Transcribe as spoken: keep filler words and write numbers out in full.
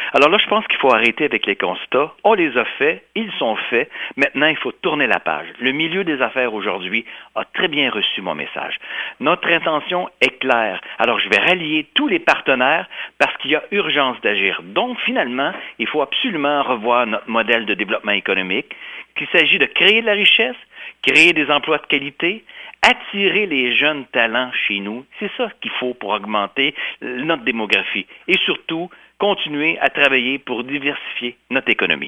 Alors là, je pense qu'il faut arrêter avec les constats. On les a faits, ils sont faits. Maintenant, il faut tourner la page. Le milieu des affaires aujourd'hui a très bien reçu mon message. Notre intention est claire. Alors, je vais rallier tous les partenaires parce qu'il y a urgence d'agir. Donc, finalement, il faut absolument revoir notre modèle de développement économique, qu'il s'agit de créer de la richesse, créer des emplois de qualité, attirer les jeunes talents chez nous. C'est ça qu'il faut pour augmenter notre démographie. Et surtout, continuer à travailler pour diversifier notre économie.